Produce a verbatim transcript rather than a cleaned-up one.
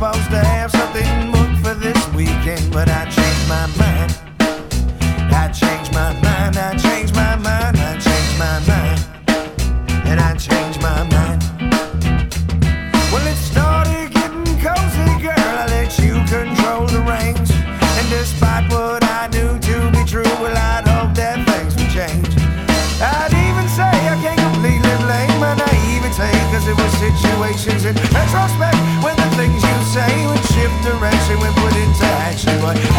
supposed to have something booked for this weekend, but I changed my mind. I changed my mind, I changed my mind, I changed my mind, and I changed my mind. Well, it started getting cozy, girl, I let you control the reins. And despite what I knew to be true, well, I'd hope that things would change. I'd even say I can't completely blame my naivete, cause it was situations in retrospect when the things you say would shift direction when put into action. But